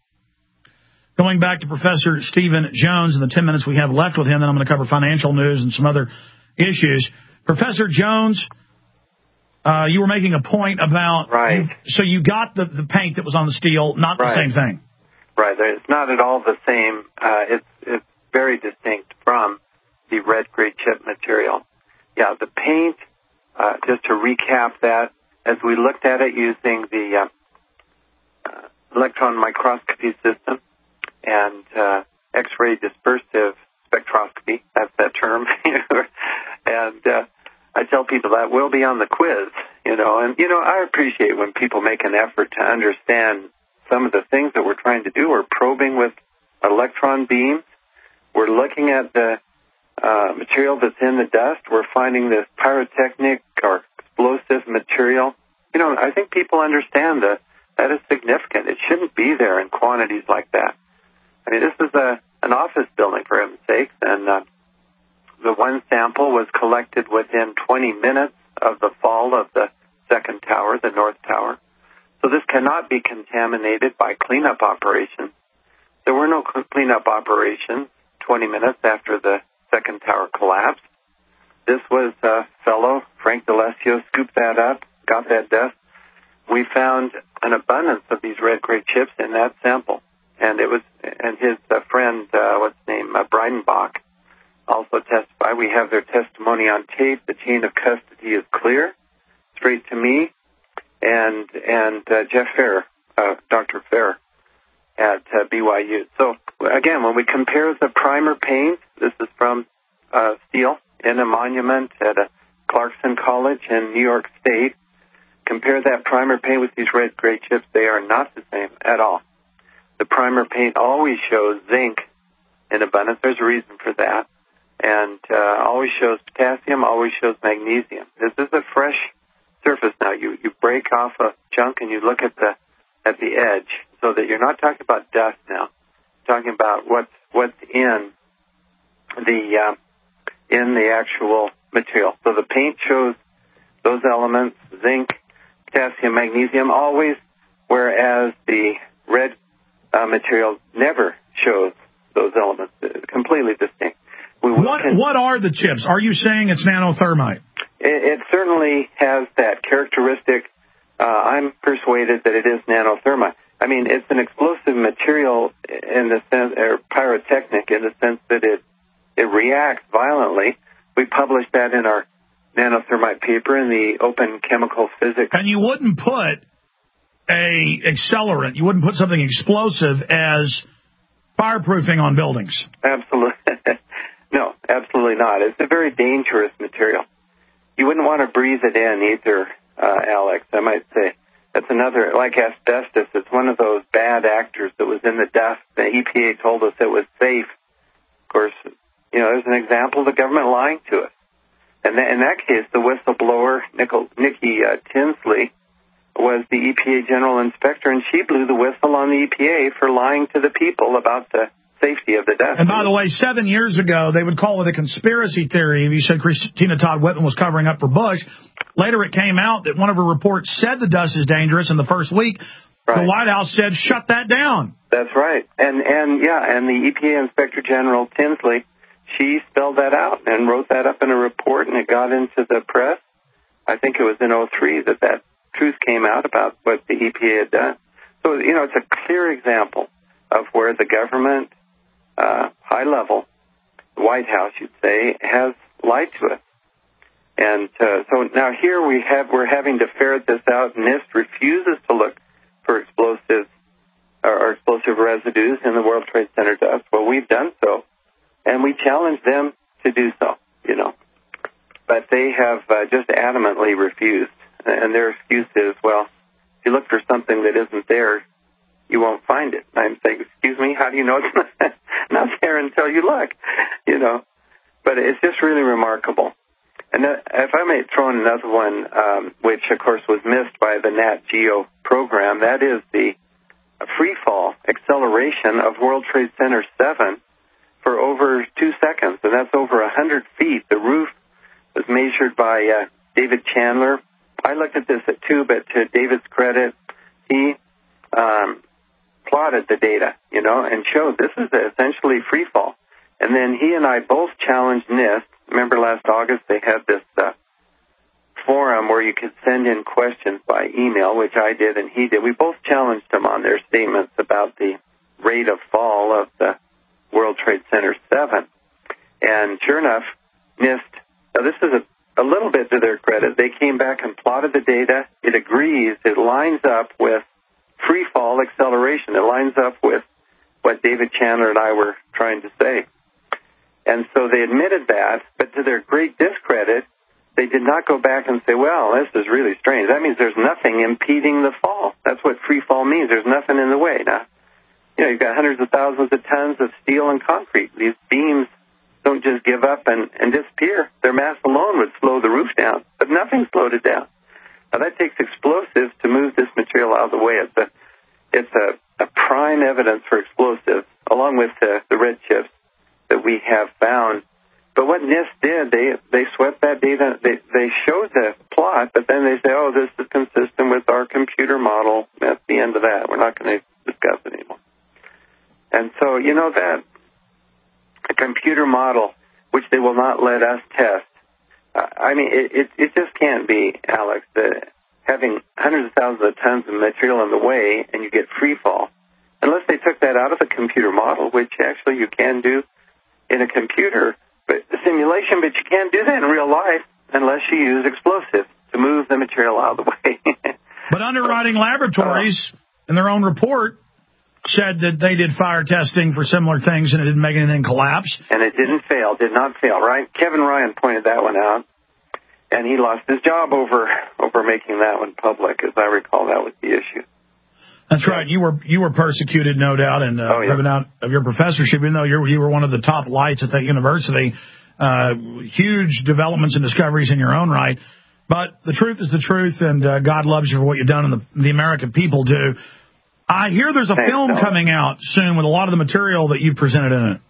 Going back to Professor Stephen Jones in the ten minutes we have left with him, then I'm going to cover financial news and some other issues. Professor Jones, uh, you were making a point about... Right. So you got the, the paint that was on the steel, not right. the same thing. Right. It's not at all the same. Uh, it's, it's very distinct from the red grade chip material. Yeah, the paint, uh, just to recap that, as we looked at it using the uh, uh, electron microscopy system, and uh, X-ray dispersive spectroscopy, that's that term. and uh, I tell people that will be on the quiz, you know. And, you know, I appreciate when people make an effort to understand some of the things that we're trying to do. We're probing with electron beams. We're looking at the uh, material that's in the dust. We're finding this pyrotechnic or explosive material. You know, I think people understand that that is significant. It shouldn't be there in quantities like that. I mean, this is a an office building, for heaven's sakes, and uh, the one sample was collected within twenty minutes of the fall of the second tower, the north tower. So this cannot be contaminated by cleanup operations. There were no cleanup operations twenty minutes after the second tower collapsed. This was a fellow, Frank D'Alessio, scooped that up, got that dust. We found an abundance of these red-gray chips in that sample. And it was, and his uh, friend, uh, what's his name, uh, Breidenbach, also testified. We have their testimony on tape. The chain of custody is clear, straight to me, and and uh, Jeff Fair, uh, Doctor Fair at uh, B Y U. So again, when we compare the primer paint, this is from uh, steel in a monument at a Clarkson College in New York State. Compare that primer paint with these red-gray chips. They are not the same at all. The primer paint always shows zinc in abundance. There's a reason for that. And uh, always shows potassium, always shows magnesium. This is a fresh surface now. You you break off a chunk and you look at the at the edge, so that you're not talking about dust now. You're talking about what's what's in the uh, in the actual material. So the paint shows those elements: zinc, potassium, magnesium, always, whereas the red Uh, material never shows those elements. It's completely distinct. We what can, what are the chips? Are you saying it's nanothermite? It, it certainly has that characteristic. Uh, I'm persuaded that it is nanothermite. I mean, it's an explosive material in the sense, or pyrotechnic in the sense that it it reacts violently. We published that in our nanothermite paper in the Open Chemical Physics. And you wouldn't put a accelerant, you wouldn't put something explosive as fireproofing on buildings. Absolutely. No, absolutely not. It's a very dangerous material. You wouldn't want to breathe it in either, uh, Alex, I might say. That's another, like asbestos, it's one of those bad actors that was in the dust. The E P A told us it was safe. Of course, you know, there's an example of the government lying to us. And in that case, the whistleblower, Nicol, Nikki uh, Tinsley, was the E P A General Inspector, and she blew the whistle on the E P A for lying to the people about the safety of the dust. And by the way, seven years ago, they would call it a conspiracy theory if you said Christina Todd Whitman was covering up for Bush. Later it came out that one of her reports said the dust is dangerous in the first week. Right. The White House said, shut that down. That's right. And, and yeah, and the E P A Inspector General Tinsley, she spelled that out and wrote that up in a report, and it got into the press. I think it was in oh three that that truth came out about what the E P A had done. So, you know, it's a clear example of where the government, uh, high level, the White House, you'd say, has lied to us. And uh, so now here we have, we're having to ferret this out. NIST refuses to look for explosives or, or explosive residues in the World Trade Center dust. Well, we've done so, and we challenge them to do so, you know. But they have uh, just adamantly refused. And their excuse is, well, if you look for something that isn't there, you won't find it. I'm saying, excuse me, how do you know it's not, not there until you look? You know, but it's just really remarkable. And that, if I may throw in another one, um, which, of course, was missed by the Nat Geo program, that is the free fall acceleration of World Trade Center seven for over two seconds, and that's over one hundred feet. The roof was measured by uh, David Chandler. I looked at this at two, but to David's credit, he um, plotted the data, you know, and showed this is essentially free fall. And then he and I both challenged NIST. Remember last August they had this uh, forum where you could send in questions by email, which I did and he did. We both challenged them on their statements about the rate of fall of the World Trade Center seven. And sure enough, NIST, now this is a A little bit to their credit, they came back and plotted the data. It agrees. It lines up with free fall acceleration. It lines up with what David Chandler and I were trying to say. And so they admitted that, but to their great discredit, they did not go back and say, well, this is really strange. That means there's nothing impeding the fall. That's what free fall means. There's nothing in the way. Now, you know, you've got hundreds of thousands of tons of steel and concrete. These beams don't just give up and, and disappear. Their mass alone would slow the roof down, but nothing slowed it down. Now, that takes explosives to move this material out of the way. It's a, it's a, a prime evidence for explosives, along with the, the red chips that we have found. But what NIST did, they they swept that data. They they showed the plot, but then they say, oh, this is consistent with our computer model. That's the end of that. We're not going to discuss it anymore. And so, you know that a computer model, which they will not let us test, uh, I mean, it, it it just can't be, Alex, that having hundreds of thousands of tons of material in the way and you get free fall, unless they took that out of the computer model, which actually you can do in a computer but the simulation, but you can't do that in real life unless you use explosives to move the material out of the way. But Underwriting Laboratories, in their own report, said that they did fire testing for similar things and it didn't make anything collapse. And it didn't fail, did not fail, right? Kevin Ryan pointed that one out, and he lost his job over over making that one public. As I recall, that was the issue. That's right. You were you were persecuted, no doubt, and uh, oh, yeah. driven out of your professorship, even though you you were one of the top lights at that university. Uh, huge developments and discoveries in your own right. But the truth is the truth, and uh, God loves you for what you've done, and the, the American people do. I hear there's a Thanks, film no. coming out soon with a lot of the material that you presented in it.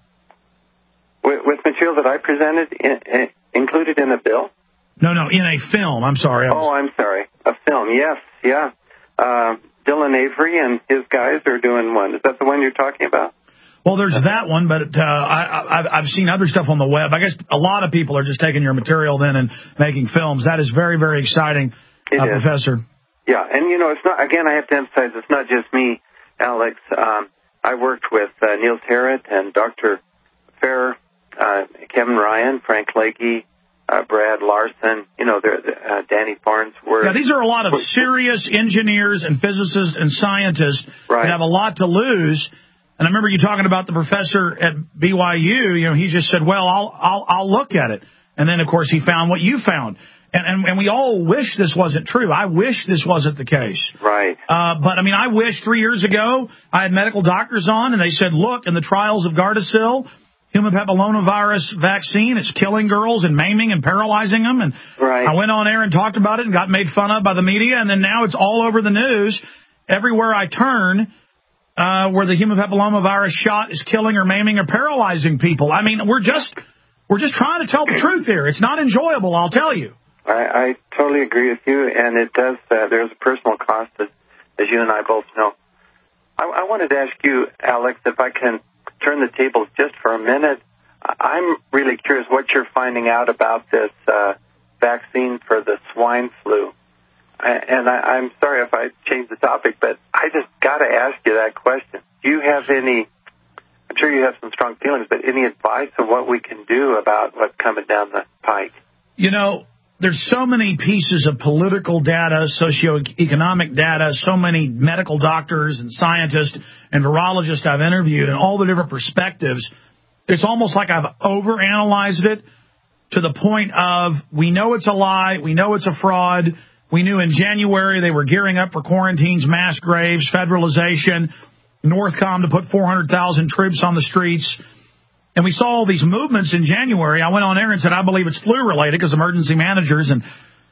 With, with material that I presented in, in, included in a bill? No, no, in a film. I'm sorry. Oh, I'm sorry. A film, yes, yeah. Uh, Dylan Avery and his guys are doing one. Is that the one you're talking about? Well, there's that one, but uh, I, I, I've seen other stuff on the web. I guess a lot of people are just taking your material then and making films. That is very, very exciting, uh, Professor. Yeah, and, you know, it's not, again, I have to emphasize, it's not just me, Alex. Um, I worked with uh, Niels Harrit and Doctor Fair, uh, Kevin Ryan, Frank Leahy, Uh, Brad Larson, you know, uh, Danny Farnsworth. Yeah, these are a lot of serious engineers and physicists and scientists right. that have a lot to lose. And I remember you talking about the professor at B Y U. You know, he just said, "Well, I'll I'll, I'll look at it." And then, of course, he found what you found. And, and and we all wish this wasn't true. I wish this wasn't the case. Right. Uh, but I mean, I wish three years ago I had medical doctors on and they said, "Look, in the trials of Gardasil, human papillomavirus vaccine, it's killing girls and maiming and paralyzing them." And right. I went on air and talked about it and got made fun of by the media. And then now it's all over the news. Everywhere I turn, uh, where the human papillomavirus shot is killing or maiming or paralyzing people. I mean, we're just we're just trying to tell the truth here. It's not enjoyable, I'll tell you. I, I totally agree with you. And it does, uh, there's a personal cost, as, as you and I both know. I, I wanted to ask you, Alex, if I can turn the tables just for a minute. I'm really curious what you're finding out about this uh, vaccine for the swine flu. I, and I, I'm sorry if I changed the topic, but I just got to ask you that question. Do you have any, I'm sure you have some strong feelings, but any advice on what we can do about what's coming down the pike? You know, there's so many pieces of political data, socioeconomic data, so many medical doctors and scientists and virologists I've interviewed and all the different perspectives. It's almost like I've overanalyzed it to the point of we know it's a lie, we know it's a fraud. We knew in January they were gearing up for quarantines, mass graves, federalization, Northcom to put four hundred thousand troops on the streets. And we saw all these movements in January. I went on air and said, I believe it's flu-related because emergency managers in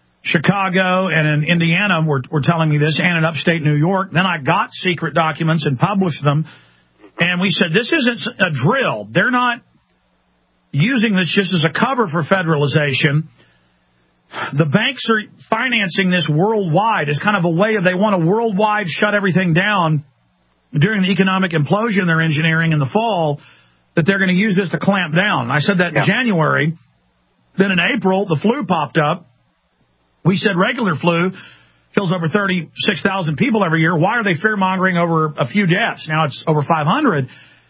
Chicago and in Indiana were, were telling me this, and in upstate New York. Then I got secret documents and published them. And we said, this isn't a drill. They're not using this just as a cover for federalization. The banks are financing this worldwide as kind of a way of they want to worldwide shut everything down during the economic implosion they're engineering in the fall, that they're going to use this to clamp down. I said that in yeah. January. Then in April, the flu popped up. We said regular flu kills over thirty-six thousand people every year. Why are they fear-mongering over a few deaths? Now it's over five hundred.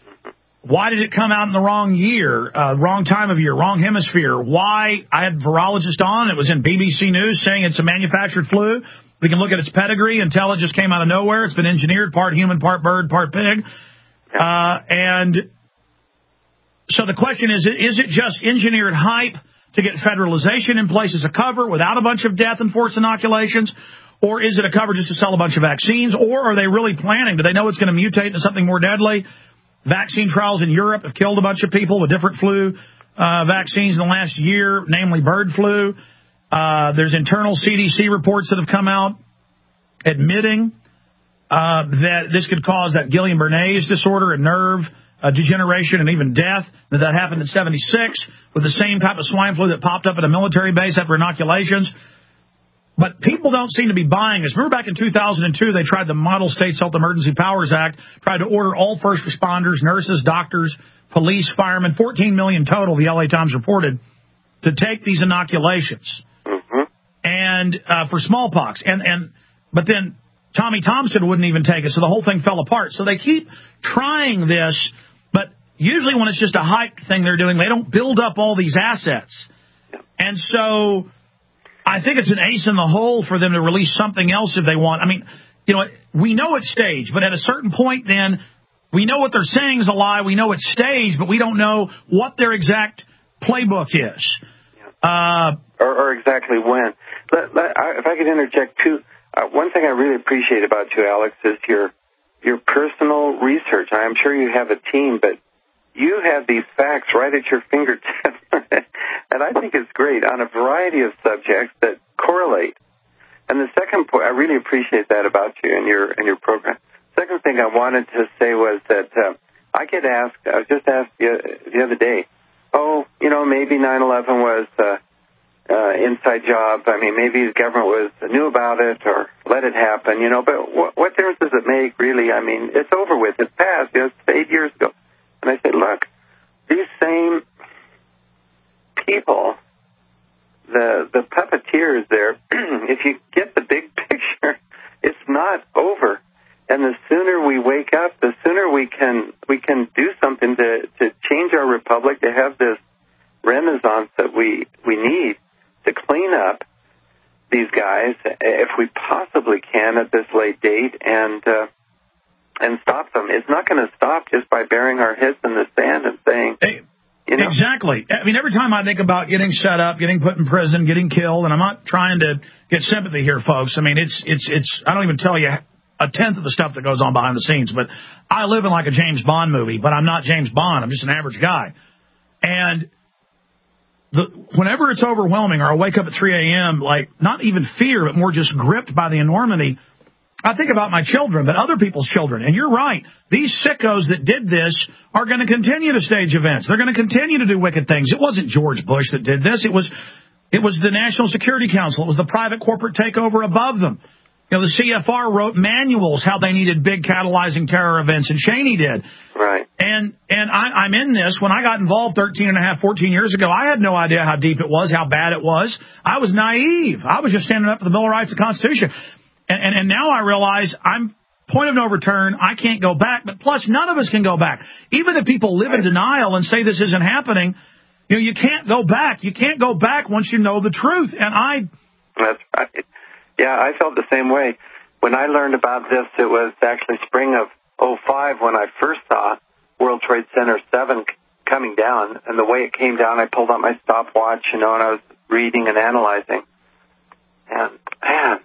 Why did it come out in the wrong year, uh, wrong time of year, wrong hemisphere? Why? I had a virologist on. It was in B B C News saying it's a manufactured flu. We can look at its pedigree and tell it just came out of nowhere. It's been engineered, part human, part bird, part pig. Uh, and so the question is, is it just engineered hype to get federalization in place as a cover without a bunch of death and forced inoculations? Or is it a cover just to sell a bunch of vaccines? Or are they really planning? Do they know it's going to mutate into something more deadly? Vaccine trials in Europe have killed a bunch of people with different flu uh, vaccines in the last year, namely bird flu. Uh, there's internal C D C reports that have come out admitting uh, that this could cause that Guillain-Barré's disorder and nerve uh, degeneration and even death. That that happened in seventy-six with the same type of swine flu that popped up at a military base after inoculations. But people don't seem to be buying this. Remember back in two thousand two, they tried the Model States Health Emergency Powers Act, tried to order all first responders, nurses, doctors, police, firemen, fourteen million total, the L A Times reported, to take these inoculations. Mm-hmm. And uh, for smallpox. And, and But then Tommy Thompson wouldn't even take it, so the whole thing fell apart. So they keep trying this, but usually when it's just a hype thing they're doing, they don't build up all these assets. And so I think it's an ace in the hole for them to release something else if they want. I mean, you know, we know it's staged, but at a certain point then, we know what they're saying is a lie. We know it's staged, but we don't know what their exact playbook is. Uh, or, or exactly when. Let, let, I, if I could interject, too, uh, one thing I really appreciate about you, Alex, is your your personal research. I'm sure you have a team, but you have these facts right at your fingertips. And I think it's great on a variety of subjects that correlate. And the second point, I really appreciate that about you and your and your program. Second thing I wanted to say was that uh, I get asked, I was just asked the, the other day, oh, you know, maybe nine eleven was uh, uh, inside job. I mean, maybe the government was knew about it or let it happen, you know. But what, what difference does it make, really? I mean, it's over with. It's past. You know, it's eight years ago. And I said, look, these same people, the the puppeteers there, if you get the big picture, it's not over. And the sooner we wake up, the sooner we can we can do something to, to change our republic, to have this renaissance that we, we need to clean up these guys, if we possibly can at this late date, and uh, and stop them. It's not going to stop just by burying our heads in the sand and saying, hey, you know. Exactly. I mean, every time I think about getting set up, getting put in prison, getting killed, and I'm not trying to get sympathy here, folks. I mean, it's it's it's. I don't even tell you a tenth of the stuff that goes on behind the scenes, but I live in like a James Bond movie, but I'm not James Bond. I'm just an average guy. And the, whenever it's overwhelming, or I wake up at three a.m., like not even fear, but more just gripped by the enormity, I think about my children, but other people's children. And you're right. These sickos that did this are going to continue to stage events. They're going to continue to do wicked things. It wasn't George Bush that did this. It was, it was the National Security Council. It was the private corporate takeover above them. You know, the C F R wrote manuals how they needed big catalyzing terror events, and Cheney did. Right. And and I, I'm in this. When I got involved thirteen and a half, fourteen years ago, I had no idea how deep it was, how bad it was. I was naive. I was just standing up for the Bill of Rights and Constitution. And, and, and now I realize I'm point of no return. I can't go back. But plus, none of us can go back. Even if people live in denial and say this isn't happening, you know, you can't go back. You can't go back once you know the truth. And I... That's right. Yeah, I felt the same way. When I learned about this, it was actually spring of oh five when I first saw World Trade Center seven coming down. And the way it came down, I pulled out my stopwatch, you know, and I was reading and analyzing. And, man,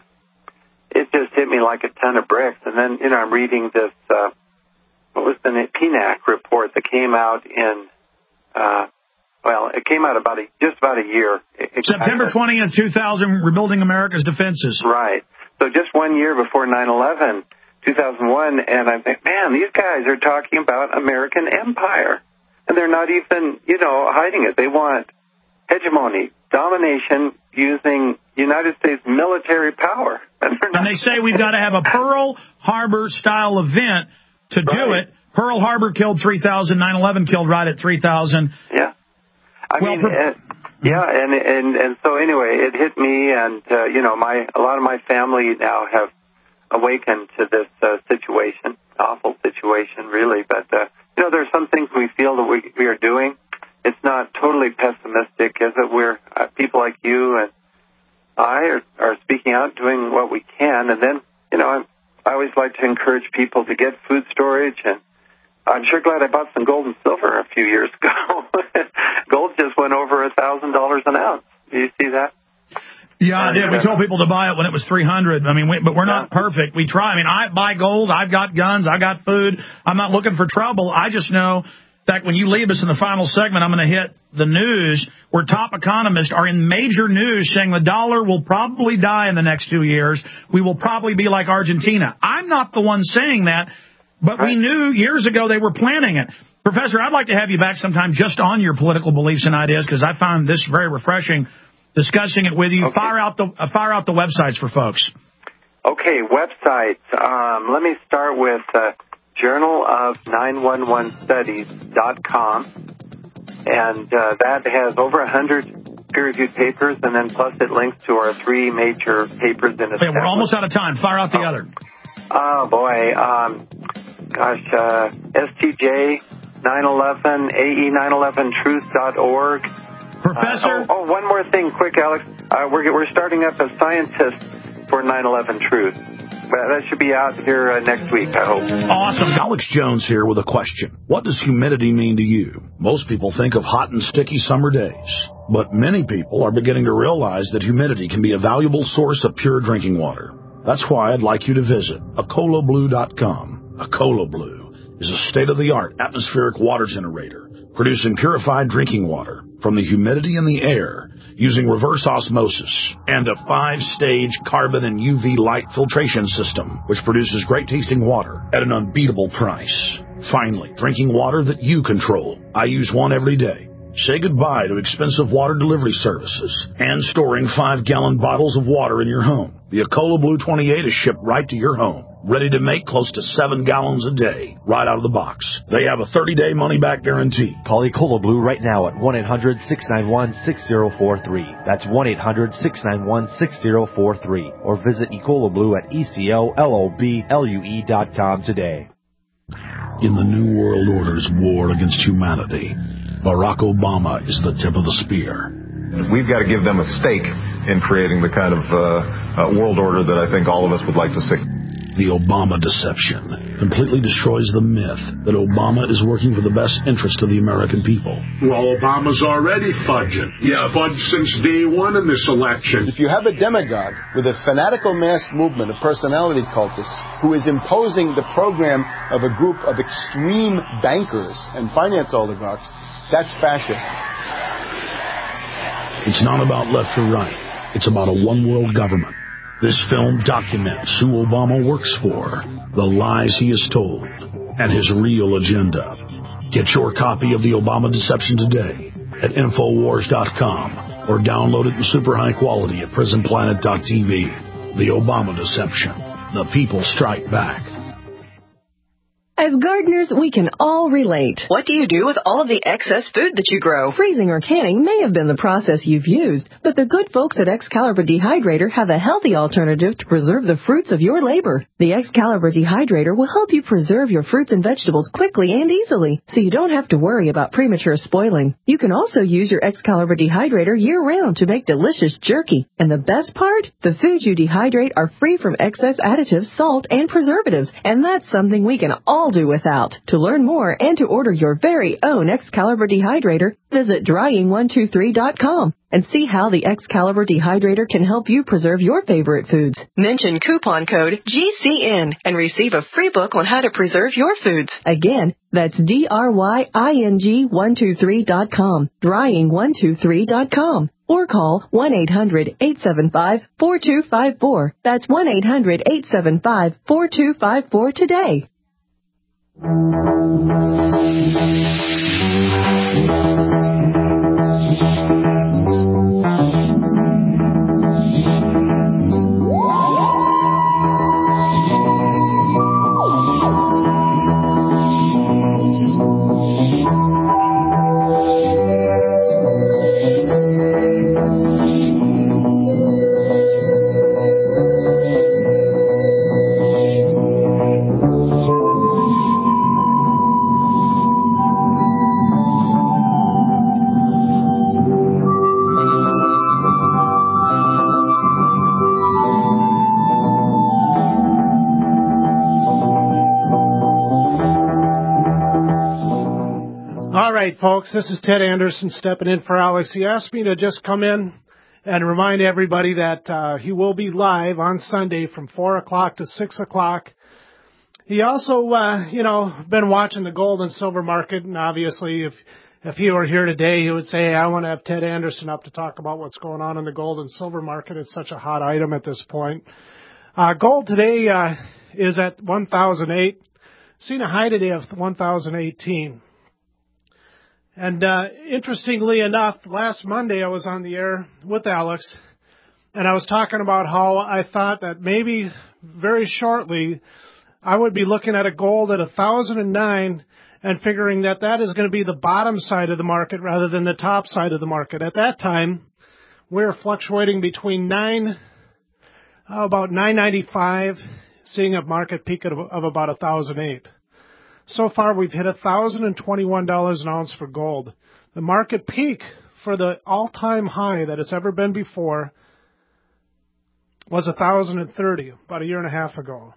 it just hit me like a ton of bricks. And then, you know, I'm reading this, uh, what was the P N A C report that came out in, uh, well, it came out about a, just about a year. It, September twentieth, two thousand, Rebuilding America's Defenses. Right. So just one year before nine eleven, two thousand one, and I think, man, these guys are talking about American empire. And they're not even, you know, hiding it. They want hegemony, domination using United States military power. And, and they say we've got to have a Pearl Harbor-style event to right. do it. Pearl Harbor killed three thousand, nine eleven killed right at three thousand. Yeah. I well, mean, uh, yeah, and, and and so anyway, it hit me, and uh, you know, my a lot of my family now have awakened to this uh, situation, awful situation, really. But uh, you know, there are some things we feel that we we are doing. It's not totally pessimistic, is it? We're uh, people like you and I are, are speaking out, doing what we can, and then you know, I'm, I always like to encourage people to get food storage, and I'm sure glad I bought some gold and silver a few years ago. Gold just went over a thousand dollars an ounce. Do you see that? Yeah, I did. We told people to buy it when it was three hundred. I mean, we, but we're not perfect. We try. I mean, I buy gold. I've got guns. I got food. I'm not looking for trouble. I just know that when you leave us in the final segment, I'm going to hit the news where top economists are in major news saying the dollar will probably die in the next two years. We will probably be like Argentina. I'm not the one saying that, but right. we knew years ago they were planning it. Professor, I'd like to have you back sometime just on your political beliefs and ideas because I found this very refreshing. Discussing it with you. Okay. Fire out the uh, fire out the websites for folks. Okay, websites. Um, let me start with uh, journal of nine one one studies dot com, and uh, that has over one hundred peer-reviewed papers, and then plus it links to our three major papers in a Hey, we're almost out of time. Fire out the oh. other. Oh, boy. Um, gosh, uh, S T J nine eleven, A E nine eleven truth dot org. Professor? Uh, oh, oh, one more thing, quick, Alex. Uh, we're we're starting up a scientist for nine eleven Truth. That should be out here uh, next week, I hope. Awesome. Alex Jones here with a question. What does humidity mean to you? Most people think of hot and sticky summer days, but many people are beginning to realize that humidity can be a valuable source of pure drinking water. That's why I'd like you to visit Acola Blue dot com. Acola Blue is a state-of-the-art atmospheric water generator producing purified drinking water from the humidity in the air using reverse osmosis and a five-stage carbon and U V light filtration system, which produces great-tasting water at an unbeatable price. Finally, drinking water that you control. I use one every day. Say goodbye to expensive water delivery services and storing five-gallon bottles of water in your home. The Acola Blue twenty-eight is shipped right to your home, ready to make close to seven gallons a day, right out of the box. They have a thirty-day money-back guarantee. Call Acola Blue right now at one eight hundred six nine one six zero four three. That's one eight hundred six nine one six zero four three. Or visit Ecola Blue at E C O L O B L U E dot com today. In the New World Order's war against humanity, Barack Obama is the tip of the spear. We've got to give them a stake in creating the kind of uh, uh, world order that I think all of us would like to see. The Obama deception completely destroys the myth that Obama is working for the best interest of the American people. Well, Obama's already fudging. He's yeah. fudged since day one in this election. If you have a demagogue with a fanatical mass movement of personality cultists who is imposing the program of a group of extreme bankers and finance oligarchs, that's fascism. It's not about left or right. It's about a one-world government. This film documents who Obama works for, the lies he has told, and his real agenda. Get your copy of The Obama Deception today at Infowars dot com or download it in super high quality at Prison Planet dot T V. The Obama Deception. The people strike back. As gardeners, we can all relate. What do you do with all of the excess food that you grow? Freezing or canning may have been the process you've used, but the good folks at Excalibur Dehydrator have a healthy alternative to preserve the fruits of your labor. The Excalibur Dehydrator will help you preserve your fruits and vegetables quickly and easily, so you don't have to worry about premature spoiling. You can also use your Excalibur Dehydrator year-round to make delicious jerky. And the best part? The foods you dehydrate are free from excess additives, salt, and preservatives, and that's something we can all do without. To learn more and to order your very own Excalibur Dehydrator, visit drying one two three dot com and see how the Excalibur Dehydrator can help you preserve your favorite foods. Mention coupon code G C N and receive a free book on how to preserve your foods. Again, that's D R Y I N G one two three dot com, drying one two three dot com. Or call one eight hundred eight seven five four two five four. That's one eight hundred eight seven five four two five four today. All right, folks, this is Ted Anderson stepping in for Alex. He asked me to just come in and remind everybody that uh, he will be live on Sunday from four o'clock to six o'clock. He also, uh, you know, been watching the gold and silver market, and obviously if if he were here today, he would say, hey, I want to have Ted Anderson up to talk about what's going on in the gold and silver market. It's such a hot item at this point. Uh, gold today uh, is at one thousand eight. Seen a high today of one thousand eighteen. And uh, interestingly enough, last Monday I was on the air with Alex, and I was talking about how I thought that maybe very shortly I would be looking at a gold at one thousand nine and figuring that that is going to be the bottom side of the market rather than the top side of the market. At that time, we were fluctuating between nine, oh, about nine ninety-five, seeing a market peak of, of about one thousand eight. So far, we've hit one thousand twenty-one dollars an ounce for gold. The market peak for the all-time high that it's ever been before was one thousand thirty, about a year and a half ago.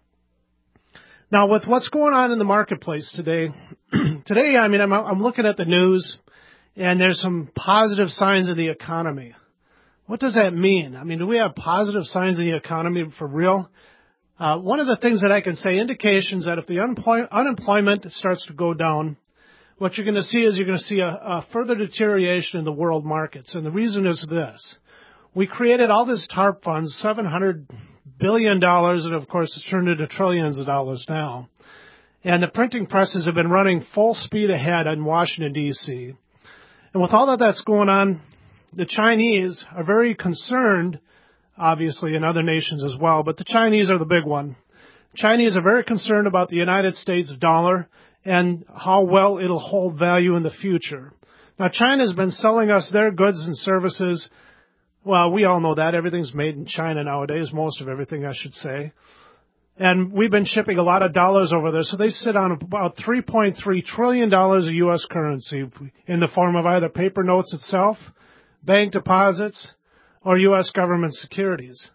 Now, with what's going on in the marketplace today, today, I mean, I'm, I'm looking at the news, and there's some positive signs in the economy. What does that mean? I mean, do we have positive signs in the economy for real? Uh, one of the things that I can say, indications that if the unemploy- unemployment starts to go down, what you're going to see is you're going to see a, a further deterioration in the world markets. And the reason is this. We created all this TARP funds, seven hundred billion dollars, and of course it's turned into trillions of dollars now. And the printing presses have been running full speed ahead in Washington, D C. And with all that that's going on, the Chinese are very concerned, obviously in other nations as well, but the Chinese are the big one. Chinese are very concerned about the United States dollar and how well it'll hold value in the future. Now, China's been selling us their goods and services. Well, we all know that. Everything's made in China nowadays, most of everything, I should say. And we've been shipping a lot of dollars over there, so they sit on about three point three trillion dollars of U S currency in the form of either paper notes itself, bank deposits, or U S government securities.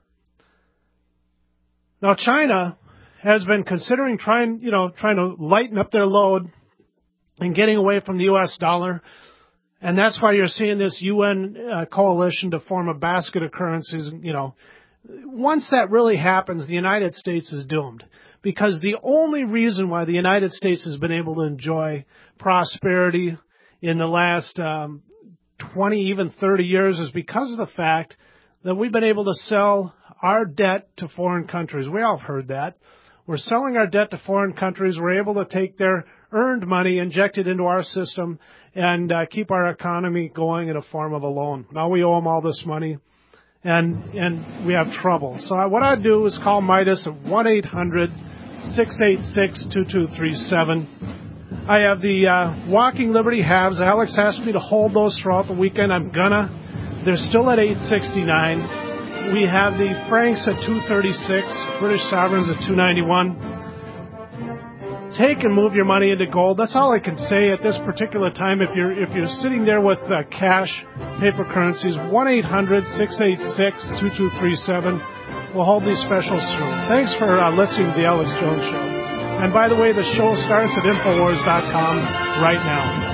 Now, China has been considering trying, you know, trying to lighten up their load and getting away from the U S dollar. And that's why you're seeing this U N uh, coalition to form a basket of currencies. You know, once that really happens, the United States is doomed. Because the only reason why the United States has been able to enjoy prosperity in the last um, twenty, even thirty years is because of the fact that we've been able to sell our debt to foreign countries. We all have heard that. We're selling our debt to foreign countries. We're able to take their earned money, inject it into our system, and uh, keep our economy going in a form of a loan. Now we owe them all this money, and and we have trouble. So I, what I do is call Midas at one eight hundred six eight six two two three seven. I have the uh, Walking Liberty halves. Alex asked me to hold those throughout the weekend. I'm gonna. They're still at eight sixty-nine. We have the Franks at two thirty-six, British Sovereigns at two ninety-one. Take and move your money into gold. That's all I can say at this particular time. If you're if you're sitting there with uh, cash, paper currencies, one eight hundred six eight six two two three seven. We'll hold these specials through. Thanks for uh, listening to the Alex Jones Show. And by the way, the show starts at Infowars dot com right now.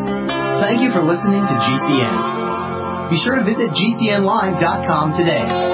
Thank you for listening to G C N. Be sure to visit G C N live dot com today.